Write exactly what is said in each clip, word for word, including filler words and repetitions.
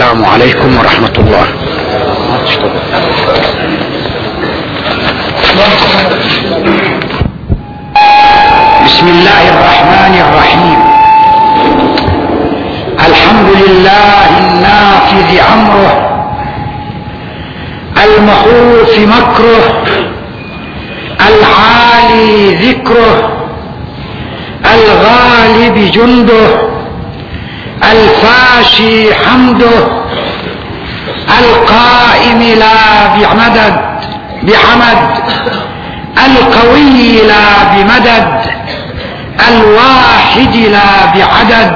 السلام عليكم ورحمة الله. بسم الله الرحمن الرحيم. الحمد لله النافذ أمره المخوف مكره العالي ذكره الغالب جنده الفاشي حمده القائم لا بمدد بحمد القوي لا بمدد الواحد لا بعدد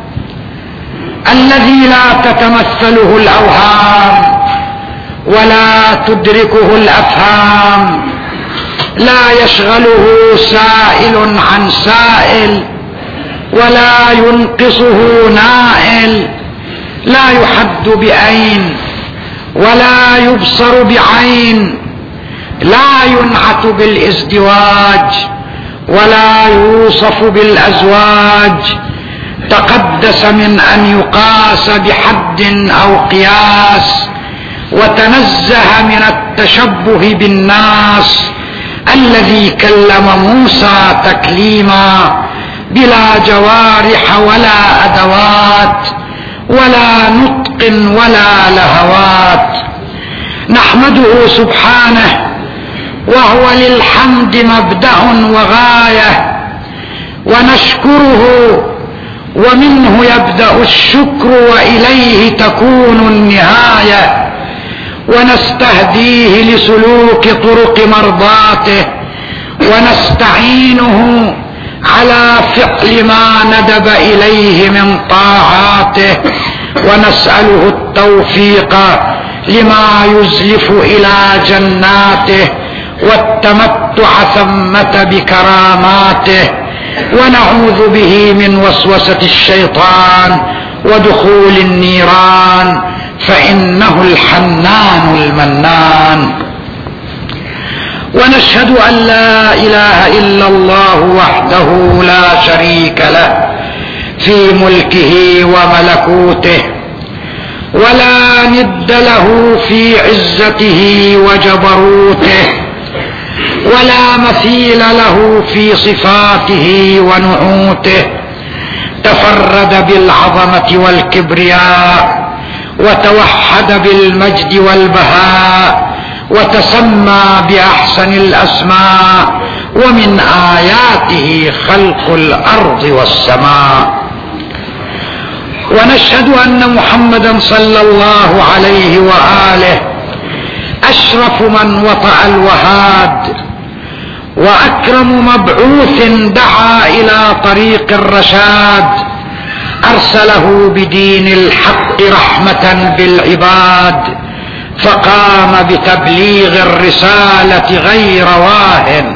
الذي لا تتمثله الأوهام ولا تدركه الأفهام لا يشغله سائل عن سائل ولا ينقصه نائل لا يحد بعين ولا يبصر بعين لا ينعت بالازدواج ولا يوصف بالأزواج تقدس من أن يقاس بحد أو قياس وتنزه من التشبه بالناس الذي كلم موسى تكليما بلا جوارح ولا أدوات ولا نطق ولا لهوات. نحمده سبحانه وهو للحمد مبدأ وغاية ونشكره ومنه يبدأ الشكر وإليه تكون النهاية ونستهديه لسلوك طرق مرضاته ونستعينه على فعل ما ندب إليه من طاعاته ونسأله التوفيق لما يزلف إلى جناته والتمتع ثمة بكراماته ونعوذ به من وسوسة الشيطان ودخول النيران فإنه الحنان المنان. ونشهد أن لا إله إلا الله وحده لا شريك له في ملكه وملكوته ولا ند له في عزته وجبروته ولا مثيل له في صفاته ونعوته. تفرد بالعظمة والكبرياء وتوحد بالمجد والبهاء وتسمى بأحسن الأسماء ومن آياته خلق الأرض والسماء. ونشهد أن محمدا صلى الله عليه وآله أشرف من وطأ الوهاد وأكرم مبعوث دعا إلى طريق الرشاد أرسله بدين الحق رحمة بالعباد فقام بتبليغ الرسالة غير واهن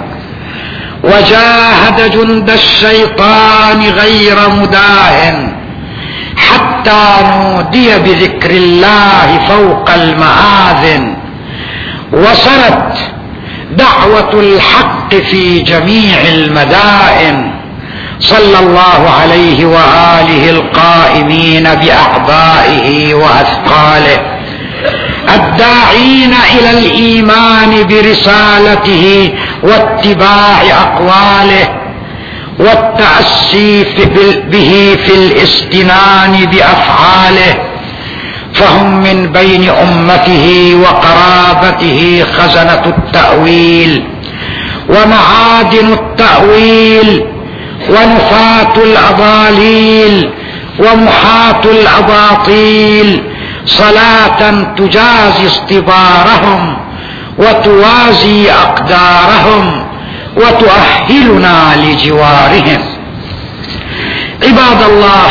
وجاهد جند الشيطان غير مداهن حتى نودي بذكر الله فوق المآذن وصلت دعوة الحق في جميع المدائن. صلى الله عليه وآله القائمين بأعبائه وأثقاله الداعين إلى الإيمان برسالته واتباع أقواله والتأسي به في الاستنان بأفعاله فهم من بين أمته وقرابته خزنة التأويل ومعادن التأويل ونفاة الأضاليل ومحاة الأباطيل صلاة تجازي اصطبارهم وتوازي أقدارهم وتؤهلنا لجوارهم. عباد الله،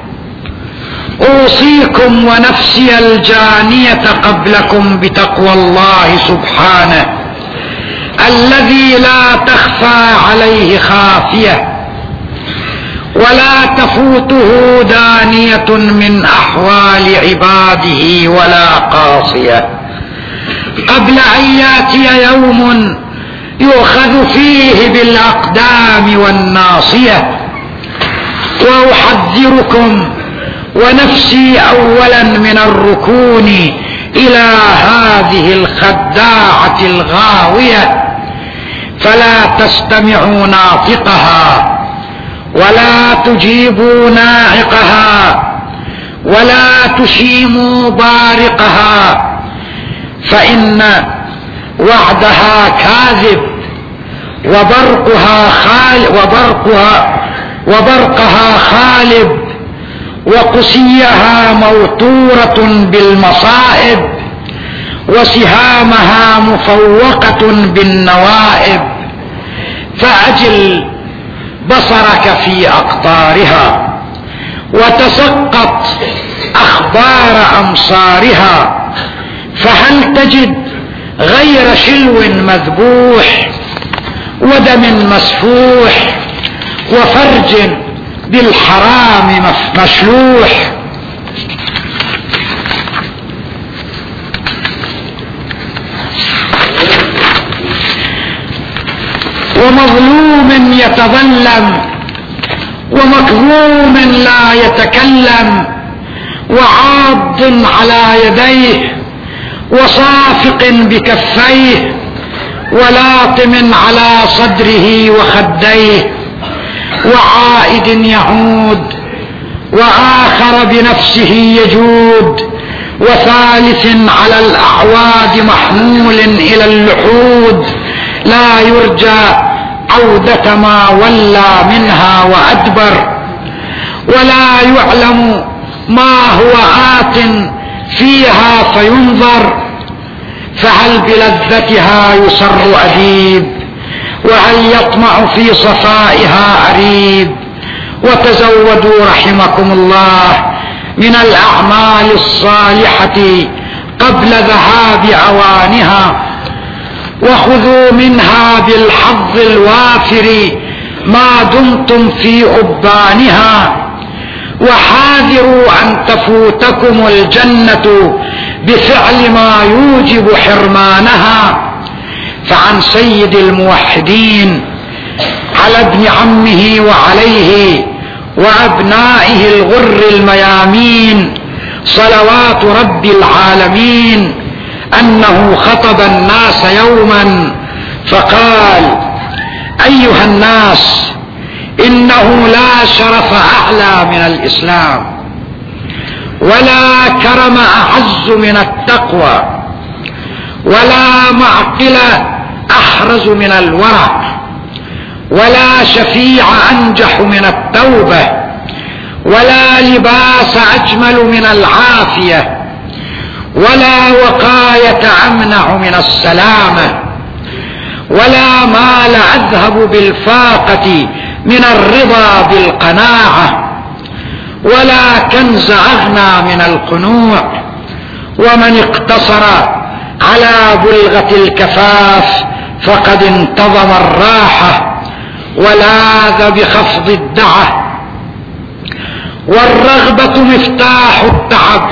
أوصيكم ونفسي الجانية قبلكم بتقوى الله سبحانه الذي لا تخفى عليه خافية ولا تفوته دانية من أحوال عباده ولا قاصية قبل أن يأتي يوم يؤخذ فيه بالأقدام والناصية. وأحذركم ونفسي أولا من الركون إلى هذه الخداعة الغاوية، فلا تستمعوا ناطقها ولا تجيبوا ناعقها ولا تشيموا بارقها، فإن وعدها كاذب وبرقها خال وبرقها وبرقها خالب، وقسيها موتورة بالمصائب، وسهامها مفوقة بالنوائب. فأجل بصرك في أقطارها وتسقط أخبار أمصارها، فهل تجد غير شلو مذبوح ودم مسفوح وفرج بالحرام مشلوح؟ ومظلوم يتظلم ومكظوم لا يتكلم، وعاض على يديه وصافق بكفيه، ولاطم على صدره وخديه، وعائد يعود، وآخر بنفسه يجود، وثالث على الأعواد محمول إلى اللحود، لا يرجى عودة ما ولى منها وأدبر، ولا يعلم ما هو آت فيها فينظر، فهل بلذتها يسر أديب، وهل يطمع في صفائها أريب؟ وتزودوا رحمكم الله من الأعمال الصالحة قبل ذهاب أوانها، وخذوا منها بالحظ الوافر ما دمتم في أبانها، وحاذروا أن تفوتكم الجنة بفعل ما يوجب حرمانها. فعن سيد الموحدين على ابن عمه وعليه وأبنائه الغر الميامين صلوات رب العالمين أنه خطب الناس يوما فقال: أيها الناس، إنه لا شرف أعلى من الإسلام، ولا كرم أعز من التقوى، ولا معقل أحرز من الورع، ولا شفيع أنجح من التوبة، ولا لباس أجمل من العافية، ولا وقاية أمنع من السلامة، ولا مال أذهب بالفاقة من الرضا بالقناعة، ولا كنز أغنى من القنوع. ومن اقتصر على بلغة الكفاف فقد انتظم الراحة ولاذ بخفض الدعة. والرغبة مفتاح التعب،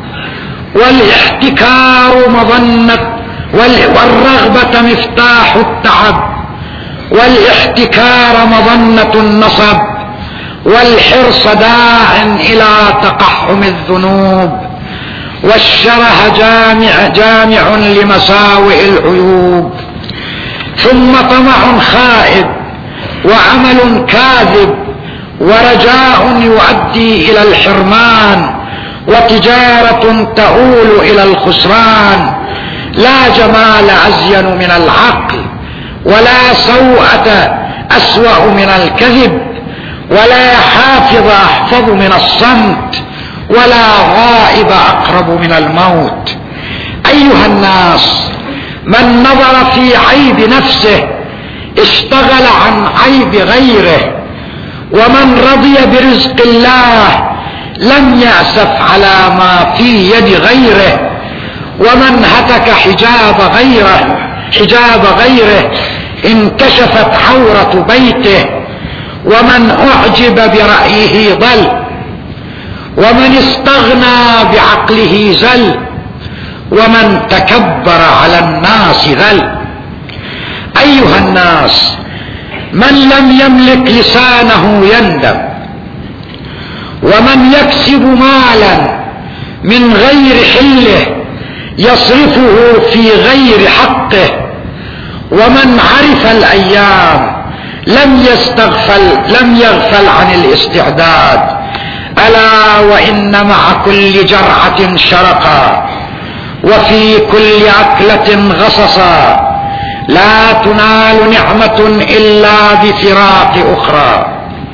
والاحتكار مظنة والرغبة مفتاح التعب، والاحتكار مظنة النصب، والحرص داع إلى تقحم الذنوب، والشره جامع جامع لمساوئ العيوب. ثم طمع خائب، وعمل كاذب، ورجاء يؤدي إلى الحرمان، وتجارة تؤول إلى الخسران. لا جمال أزين من العقل، ولا سوءة أسوأ من الكذب، ولا حافظ أحفظ من الصمت، ولا غائب أقرب من الموت. أيها الناس، من نظر في عيب نفسه اشتغل عن عيب غيره، ومن رضي برزق الله لم يأسف على ما في يد غيره، ومن هتك حجاب غيره حجاب غيره انكشفت عورة بيته، ومن أعجب برأيه ضل، ومن استغنى بعقله زل، ومن تكبر على الناس ذل. أيها الناس، من لم يملك لسانه يندم، ومن يكسب مالا من غير حله يصرفه في غير حقه، ومن عرف الأيام لم يستغفل لم يغفل عن الاستعداد. ألا وإن مع كل جرعة شرقا وفي كل أكلة غصصا، لا تنال نعمة إلا بفراق أخرى.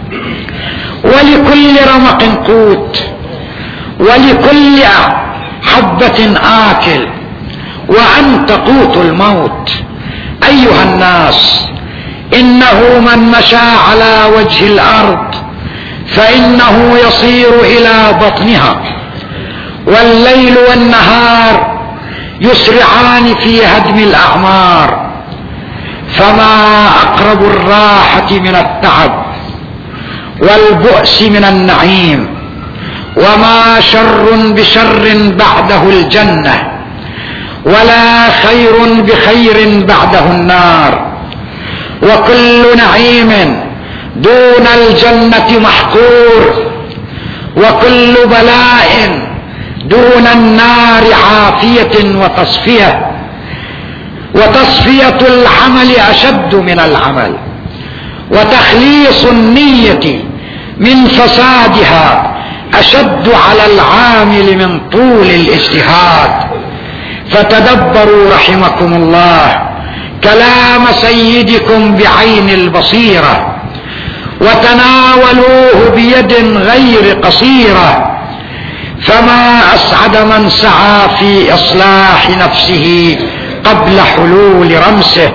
ولكل رمق قوت، ولكل حبة آكل، وأنت قوت الموت. أيها الناس، إنه من مشى على وجه الأرض فإنه يصير إلى بطنها، والليل والنهار يسرعان في هدم الأعمار، فما أقرب الراحة من التعب والبؤس من النعيم، وما شر بشر بعده الجنة، ولا خير بخير بعده النار. وكل نعيم دون الجنة محقور، وكل بلاء دون النار عافية وتصفية. وتصفية العمل أشد من العمل، وتخليص النية من فسادها أشد على العامل من طول الاجتهاد. فتدبروا رحمكم الله كلام سيدكم بعين البصيرة، وتناولوه بيد غير قصيرة، فما أسعد من سعى في إصلاح نفسه قبل حلول رمسه،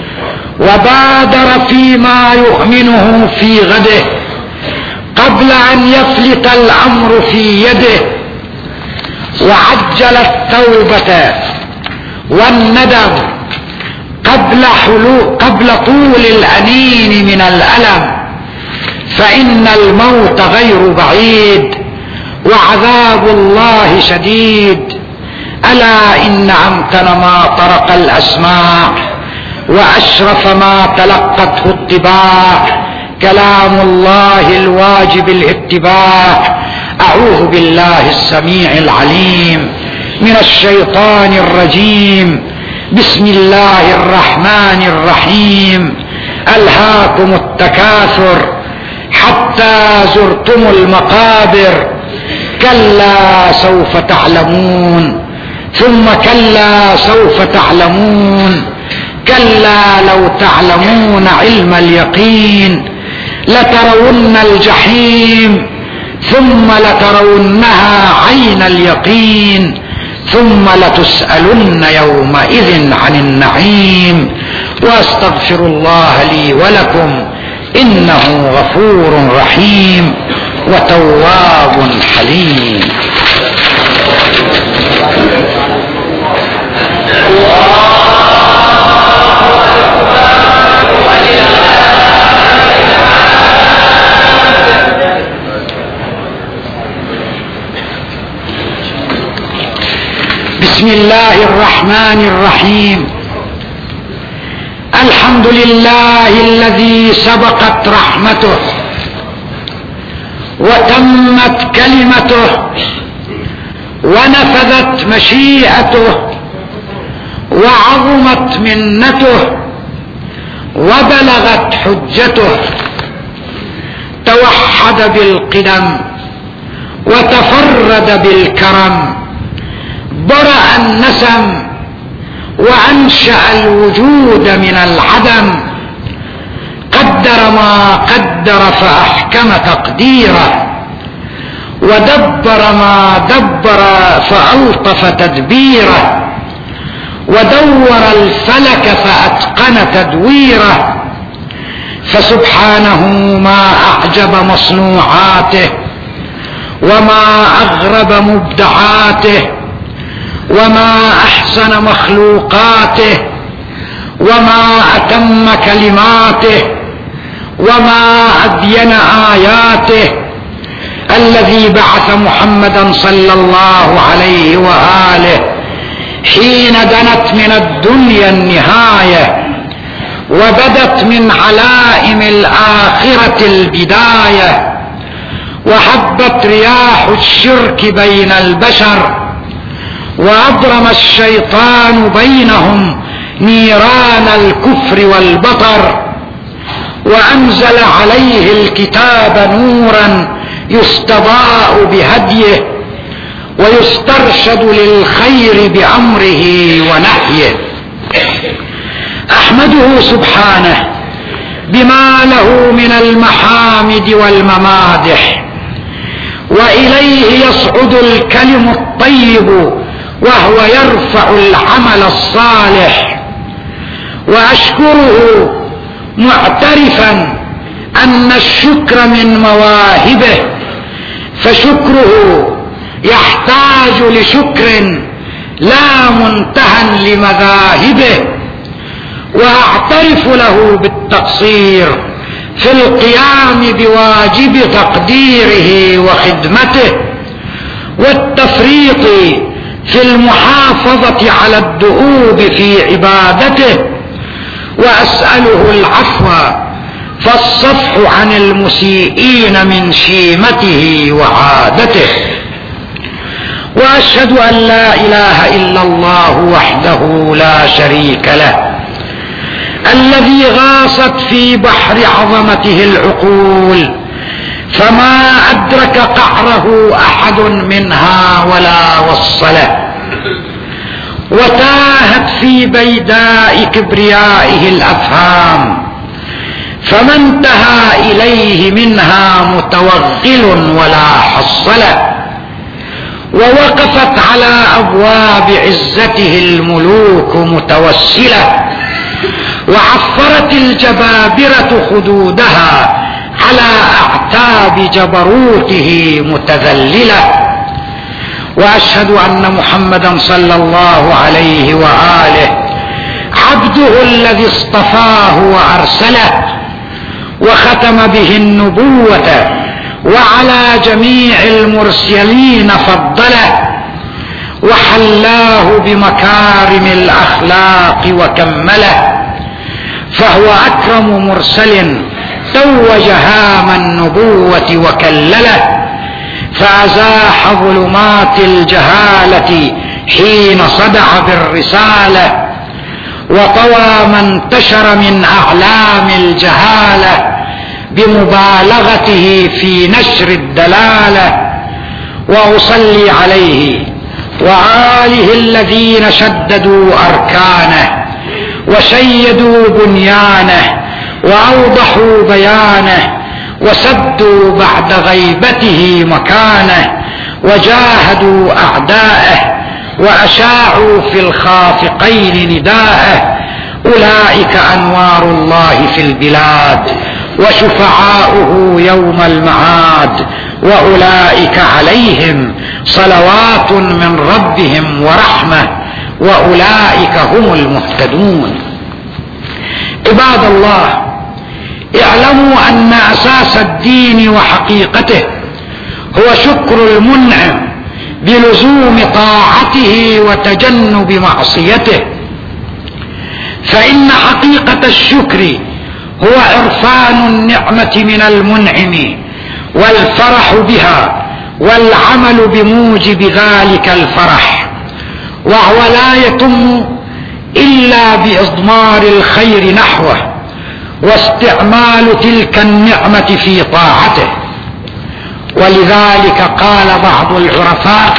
وبادر فيما يؤمنه في غده قبل أن يفلت الأمر في يده، وعجل التوبة والندم قبل حلول قبل طول الأنين من الألم، فإن الموت غير بعيد وعذاب الله شديد. ألا إن أمتن ما طرق الأسماع وأشرف ما تلقته الطباع كلام الله الواجب الاتباع. أعوذ بالله السميع العليم من الشيطان الرجيم. بسم الله الرحمن الرحيم. ألهاكم التكاثر حتى زرتم المقابر، كلا سوف تعلمون، ثم كلا سوف تعلمون، كلا لو تعلمون علم اليقين لترون الجحيم ثم لترونها عين اليقين ثم لتسألن يومئذ عن النعيم. واستغفر الله لي ولكم إنه غفور رحيم وتواب حليم. بسم الله الرحمن الرحيم. الحمد لله الذي سبقت رحمته وتمت كلمته ونفذت مشيئته وعظمت منته وبلغت حجته. توحد بالقدم وتفرد بالكرم، برأ النسم وأنشأ الوجود من العدم، قدر ما قدر فأحكم تقديره، ودبر ما دبر فألطف تدبيره، ودور الفلك فأتقن تدويره. فسبحانه ما أعجب مصنوعاته وما أغرب مبدعاته وما أحسن مخلوقاته وما أتم كلماته وما أبين آياته. الذي بعث محمدا صلى الله عليه وآله حين دنت من الدنيا النهاية وبدت من علائم الآخرة البداية، وحبت رياح الشرك بين البشر، وأضرم الشيطان بينهم نيران الكفر والبطر، وأنزل عليه الكتاب نورا يستضاء بهديه ويسترشد للخير بأمره ونهيه. أحمده سبحانه بما له من المحامد والممادح، وإليه يصعد الكلم الطيب وهو يرفع العمل الصالح. وأشكره معترفا أن الشكر من مواهبه، فشكره يحتاج لشكر لا منتهى لمذاهبه. وأعترف له بالتقصير في القيام بواجب تقديره وخدمته، والتفريط في المحافظة على الدؤوب في عبادته، وأسأله العفو فالصفح عن المسيئين من شيمته وعادته. وأشهد أن لا إله إلا الله وحده لا شريك له، الذي غاصت في بحر عظمته العقول فما أدرك قعره أحد منها ولا وصله، وتاهت في بيداء كبريائه الأفهام فما انتهى إليه منها متوغل ولا حصله. ووقفت على أبواب عزته الملوك متوسلة، وعفرت الجبابرة خدودها على أعتاب جبروته متذللة. وأشهد أن محمدا صلى الله عليه وآله عبده الذي اصطفاه وأرسله، وختم به النبوة، وعلى جميع المرسلين فضله، وحلاه بمكارم الأخلاق وكمله. فهو أكرم مرسل توج هام النبوة وكلله، فأزاح ظلمات الجهالة حين صدع بالرسالة، وطوى ما انتشر من أعلام الجهالة بمبالغته في نشر الدلالة. وأصلي عليه وآله الذين شددوا أركانه وشيدوا بنيانه وأوضحوا بيانه، وسدوا بعد غيبته مكانه، وجاهدوا أعداءه، وأشاعوا في الخافقين نداءه. أولئك أنوار الله في البلاد وشفعاؤه يوم المعاد، وأولئك عليهم صلوات من ربهم ورحمة، وأولئك هم المهتدون. عباد الله، اعلموا أن أساس الدين وحقيقته هو شكر المنعم بلزوم طاعته وتجنب معصيته. فإن حقيقة الشكر هو عرفان النعمة من المنعم والفرح بها والعمل بموجب ذلك الفرح، وهو لا يتم إلا بإضمار الخير نحوه واستعمال تلك النعمة في طاعته. ولذلك قال بعض العرفاء: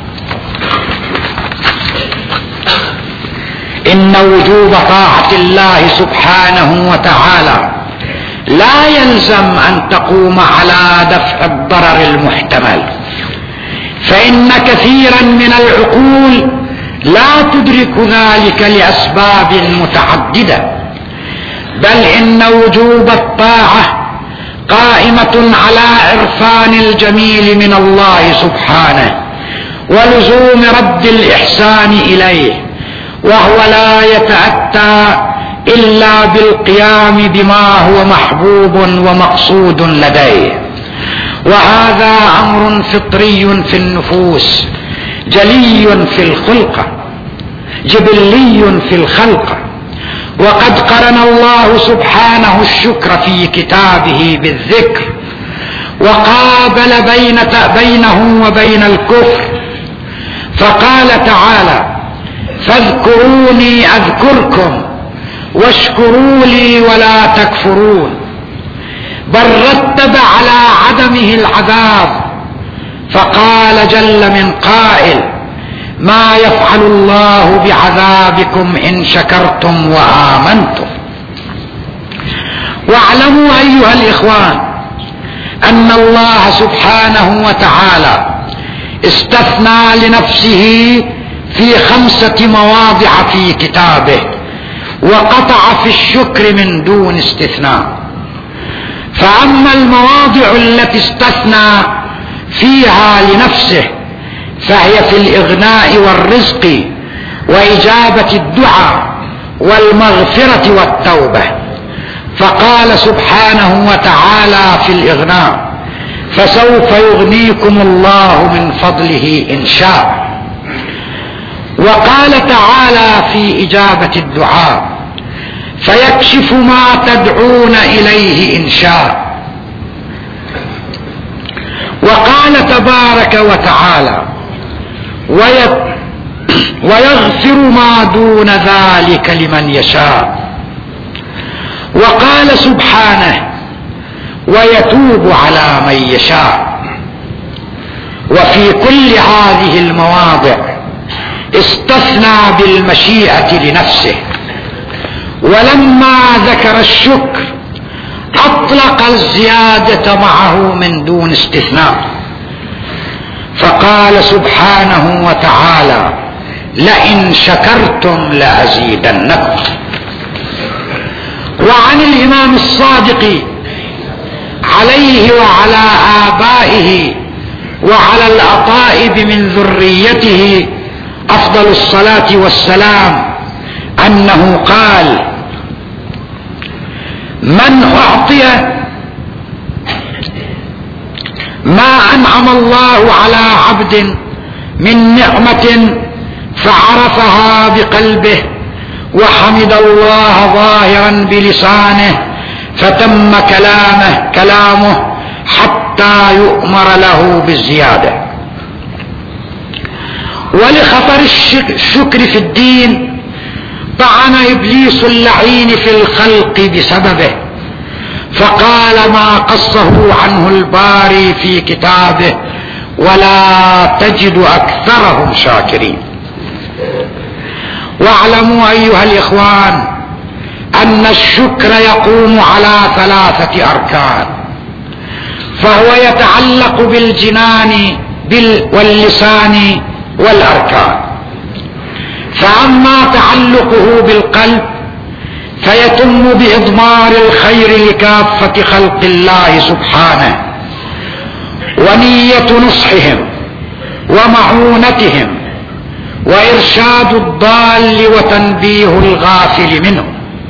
إن وجوب طاعة الله سبحانه وتعالى لا يلزم أن تقوم على دفع الضرر المحتمل، فإن كثيرا من العقول لا تدرك ذلك لأسباب متعددة، بل إن وجوب الطاعة قائمة على عرفان الجميل من الله سبحانه ولزوم رد الإحسان إليه، وهو لا يتأتى إلا بالقيام بما هو محبوب ومقصود لديه. وهذا أمر فطري في النفوس، جلي في الخلق، جبلي في الخلق. وقد قرن الله سبحانه الشكر في كتابه بالذكر، وقابل بين بينه وبين الكفر، فقال تعالى: فاذكروني أذكركم واشكروا لي ولا تكفرون. بل رتب على عدمه العذاب، فقال جل من قائل: ما يفعل الله بعذابكم إن شكرتم وآمنتم. واعلموا أيها الإخوان أن الله سبحانه وتعالى استثنى لنفسه في خمسة مواضع في كتابه، وقطع في الشكر من دون استثناء. فأما المواضع التي استثنى فيها لنفسه فهي في الإغناء والرزق وإجابة الدعاء والمغفرة والتوبة. فقال سبحانه وتعالى في الإغناء: فسوف يغنيكم الله من فضله إن شاء. وقال تعالى في إجابة الدعاء: فيكشف ما تدعون إليه إن شاء. وقال تبارك وتعالى: ويغفر ما دون ذلك لمن يشاء. وقال سبحانه: ويتوب على من يشاء. وفي كل هذه المواضع استثنى بالمشيئة لنفسه، ولما ذكر الشكر أطلق الزيادة معه من دون استثناء، فقال سبحانه وتعالى: لئن شكرتم لأزيدنكم. وعن الإمام الصادق عليه وعلى آبائه وعلى الأطائب من ذريته أفضل الصلاة والسلام أنه قال: من أعطي ما أنعم الله على عبد من نعمة فعرفها بقلبه وحمد الله ظاهرا بلسانه فتم كلامه كلامه حتى يؤمر له بالزيادة. ولخطر الشكر في الدين طعن إبليس اللعين في الخلق بسببه، فقال ما قصه عنه الباري في كتابه: ولا تجد أكثرهم شاكرين. واعلموا أيها الإخوان أن الشكر يقوم على ثلاثة أركان، فهو يتعلق بالجنان واللسان والأركان. فأما تعلقه بالقلب فيتم بإضمار الخير لكافة خلق الله سبحانه، ونية نصحهم ومعونتهم وإرشاد الضال وتنبيه الغافل منهم.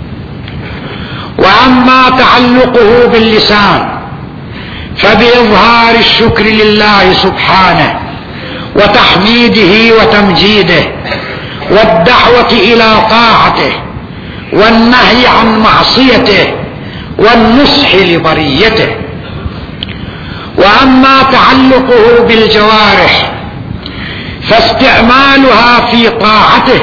وأما تعلقه باللسان فبإظهار الشكر لله سبحانه وتحميده وتمجيده والدعوة إلى طاعته والنهي عن معصيته والنصح لبريته. وأما تعلقه بالجوارح فاستعمالها في طاعته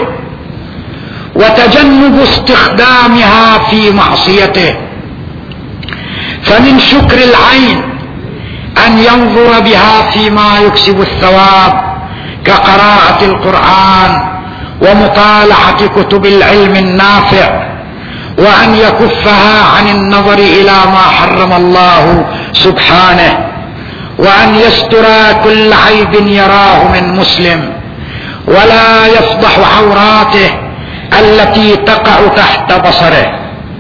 وتجنب استخدامها في معصيته. فمن شكر العين أن ينظر بها فيما يكسب الثواب كقراءة القرآن ومطالعة كتب العلم النافع، وأن يكفها عن النظر إلى ما حرم الله سبحانه، وأن يستر كل عيب يراه من مسلم ولا يفضح عوراته التي تقع تحت بصره.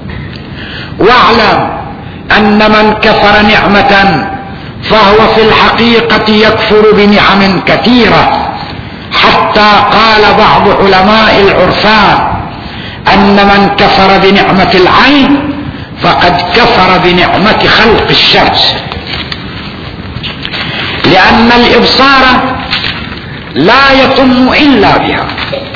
واعلم أن من كفر نعمة فهو في الحقيقة يكفر بنعم كثيرة، حتى قال بعض علماء العرفان أن من كفر بنعمة العين فقد كفر بنعمة خلق الشمس، لأن الإبصار لا يتم إلا بها.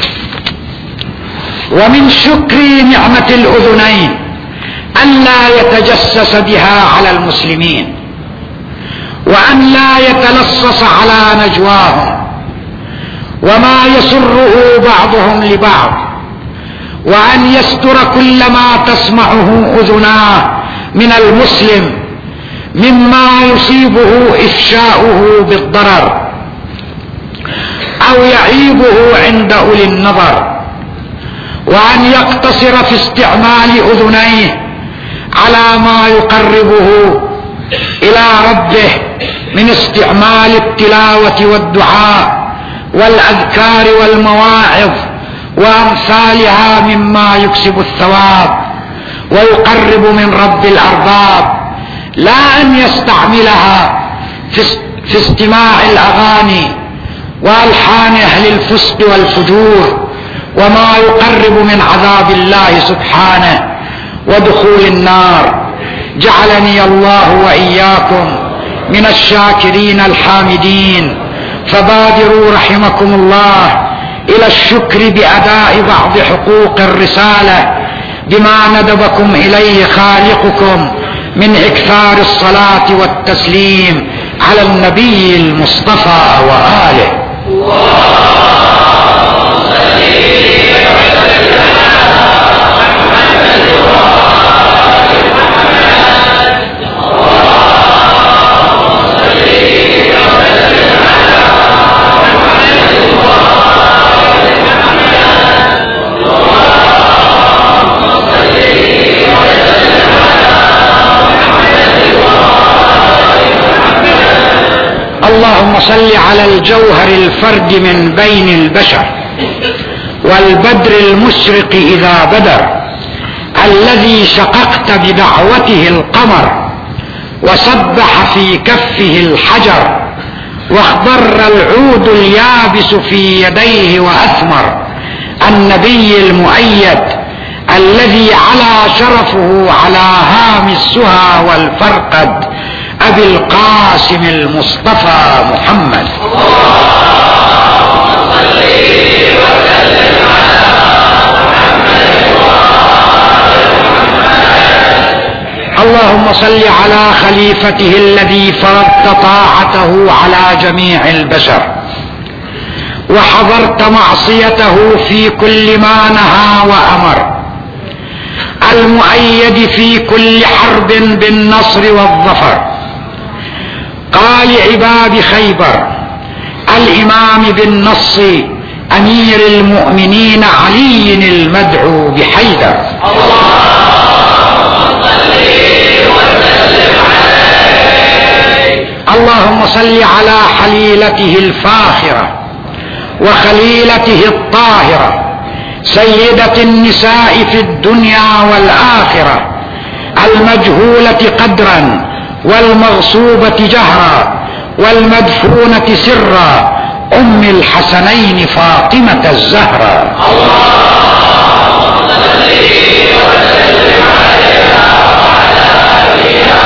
ومن شكر نعمة الأذنين ألا يتجسس بها على المسلمين، وأن لا يتلصص على نجواهم وما يسره بعضهم لبعض، وأن يستر كل ما تسمعه أذناه من المسلم مما يصيبه إفشاؤه بالضرر أو يعيبه عند أولي النظر، وأن يقتصر في استعمال أذنيه على ما يقربه إلى ربه من استعمال التلاوة والدعاء والأذكار والمواعظ وأمثالها مما يكسب الثواب ويقرب من رب الأرباب، لا أن يستعملها في استماع الأغاني وألحان أهل الفسق والفجور وما يقرب من عذاب الله سبحانه ودخول النار. جعلني الله وإياكم من الشاكرين الحامدين، فبادروا رحمكم الله إلى الشكر بأداء بعض حقوق الرسالة بما ندبكم إليه خالقكم من إكثار الصلاة والتسليم على النبي المصطفى وآله. اللهم صل على الجوهر الفرد من بين البشر والبدر المشرق إذا بدر، الذي شققت بدعوته القمر وسبح في كفه الحجر، واخضر العود اليابس في يديه وأثمر، النبي المؤيد الذي علا شرفه على هام السهى والفرقد، أبي القاسم المصطفى محمد. اللهم صل على خليفته الذي فرضت طاعته على جميع البشر وحظرت معصيته في كل ما نهى وأمر، المؤيد في كل حرب بالنصر والظفر، قال عباد خيبر، الإمام بالنص أمير المؤمنين علي المدعو بحيدر. اللهم صل على حليلته الفاخرة وخليلته الطاهرة سيدة النساء في الدنيا والآخرة، المجهولة قدرا والمغصوبة جهرا والمدفونة سرا، أم الحسنين فاطمة الزهراء. اللهم صل وسلم عليها وعلى آلها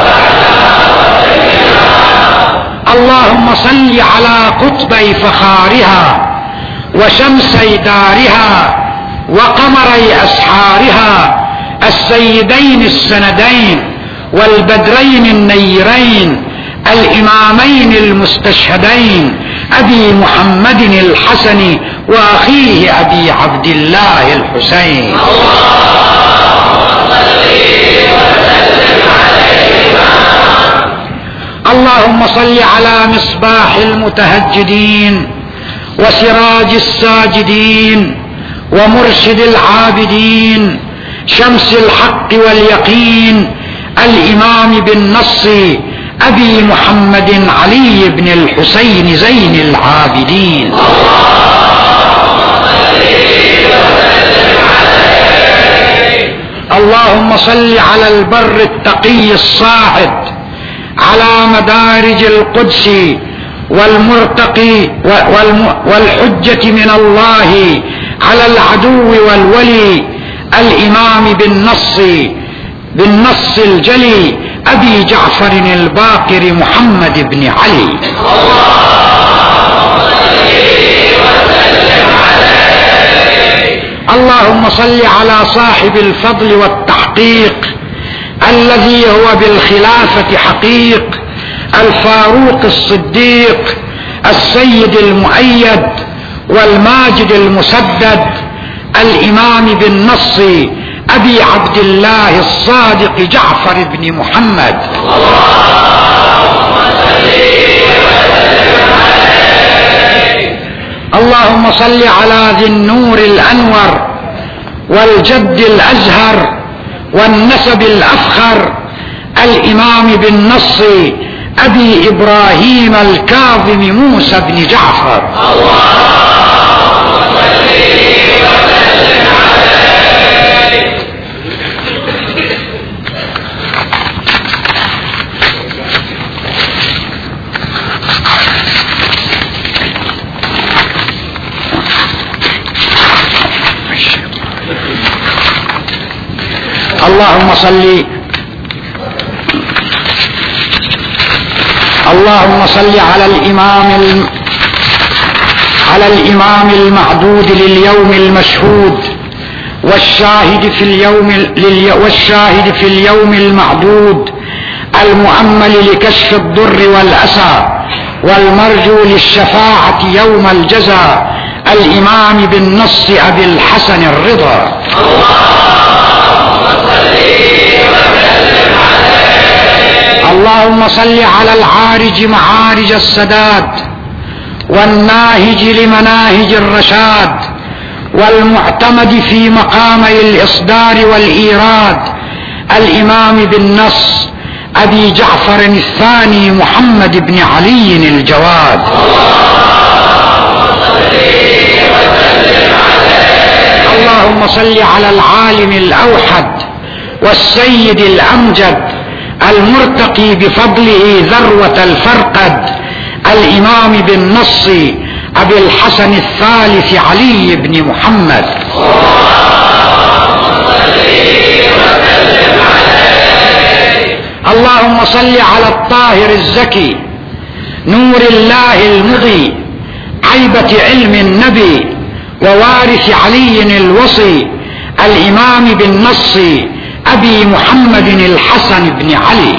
وصحبها. اللهم صل على قطبي فخارها وشمسي دارها وقمري أسحارها، السيدين السندين والبدرين النيرين، الإمامين المستشهدين، أبي محمد الحسن وأخيه أبي عبد الله الحسين. اللهم صل على مصباح المتهجدين وسراج الساجدين ومرشد العابدين، شمس الحق واليقين، الإمام بالنص أبي محمد علي بن الحسين زين العابدين. اللهم صل على البر التقي الصاعد على مدارج القدس والمرتقي والحجة من الله على العدو والولي، الإمام بالنص بالنص الجلي أبي جعفر الباقر محمد بن علي. اللهم صل على صاحب الفضل والتحقيق الذي هو بالخلافة حقيق، الفاروق الصديق السيد المؤيد والماجد المسدد الإمام بالنص أبي عبد الله الصادق جعفر بن محمد. اللهم صل على ذي النور الأنور والجد الأزهر والنسب الأفخر الإمام بالنص أبي إبراهيم الكاظم موسى بن جعفر. اللهم صل اللهم صل على الإمام الم... على الإمام المعدود لليوم المشهود والشاهد في اليوم للي... والشاهد في اليوم المعدود المؤمل لكشف الضر والأسى والمرجو للشفاعة يوم الجزاء الإمام بالنص أبي الحسن الرضا. اللهم صل على العارج معارج السداد والناهج لمناهج الرشاد والمعتمد في مقامي الإصدار والإيراد الإمام بالنص أبي جعفر الثاني محمد بن علي الجواد. اللهم صل على العالم الأوحد والسيد الأمجد المرتقي بفضله ذروة الفرقد الإمام بالنص أبي الحسن الثالث علي بن محمد. اللهم صل على الطاهر الزكي نور الله المضي عيبة علم النبي ووارث علي الوصي الإمام بالنص أبي محمد الحسن بن علي.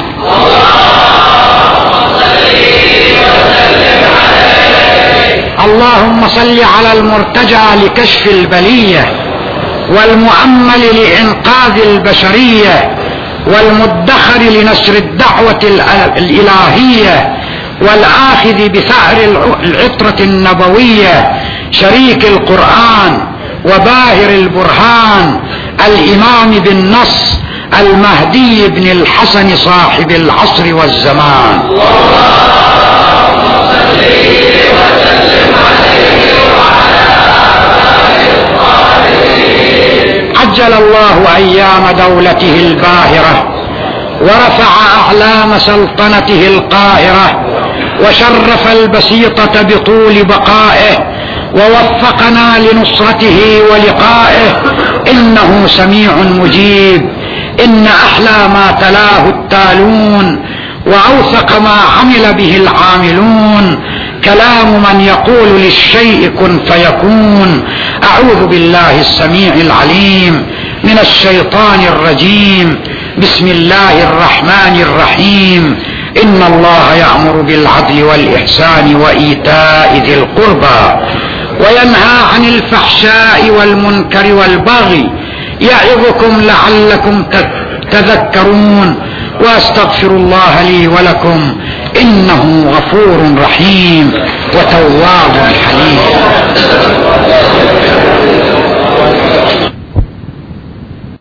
اللهم صل على المرتجى لكشف البلية والمؤمل لإنقاذ البشرية والمدخر لنشر الدعوة الإلهية والآخذ بثأر العطرة النبوية شريك القرآن وباهر البرهان الإمام بالنص المهدي بن الحسن صاحب العصر والزمان. اللهم صل وسلم عليه وعلى آله الطاهرين. عجل الله أيام دولته الباهرة ورفع أعلام سلطنته القاهرة وشرف البسيطة بطول بقائه ووفقنا لنصرته ولقائه إنه سميع مجيب. إن أحلى ما تلاه التالون وأوثق ما عمل به العاملون كلام من يقول للشيء كن فيكون. أعوذ بالله السميع العليم من الشيطان الرجيم. بسم الله الرحمن الرحيم. إن الله يأمر بالعدل والإحسان وإيتاء ذي القربى وينهى عن الفحشاء والمنكر والبغي يعظكم لعلكم تذكرون. وأستغفر الله لي ولكم إنه غفور رحيم وتواب حليم.